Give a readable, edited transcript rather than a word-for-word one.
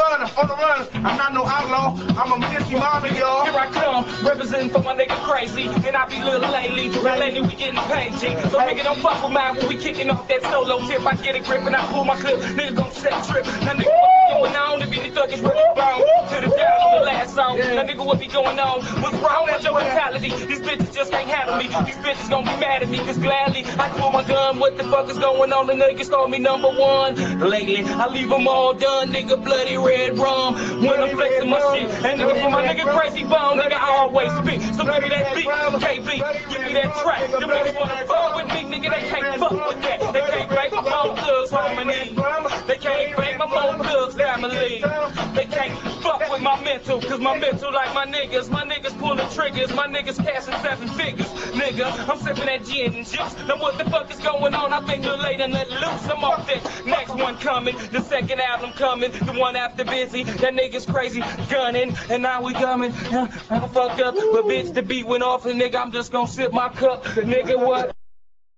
on the run. I'm not no outlaw. I'm a Missy Mama, y'all. Here I come, representing for my nigga Crazy, and I be little lately. Lately we getting paid, G. So nigga don't fuck with mine when we kicking off that solo tip. I get a grip and I pull my clip. Nigga gon' set a trip. Now nigga what be going on? If any thug is ready to bone to the down on the last song. Now nigga what be going on? What's wrong with your mentality? These bitches just can't handle me. These bitches gon' be mad at me, cause gladly I pull my gun. What the fuck is going on? The niggas call me #1. Lately I leave them all done, nigga. Bloody red rum when I'm flexing my shit. And nigga for my nigga Crazy Bone, nigga I always spit. So give me that beat, KB, give me that track. Them niggas wanna fuck with me, nigga, they can't fuck with that. They can't break my phone thugs harmony. They can't break my phone thugs family. They can't fuck with my mental, cause my mental like my niggas pulling triggers, my niggas casting 7 figures. Nigga, I'm sipping that gin and juice. Now what the fuck is going on? I think the lady let loose. I'm off that next one coming, the second album coming, the one after Busy. That nigga's crazy gunning, and now we coming. I'm fucked up, but bitch the beat went off, and nigga I'm just gonna sip my cup. Nigga what?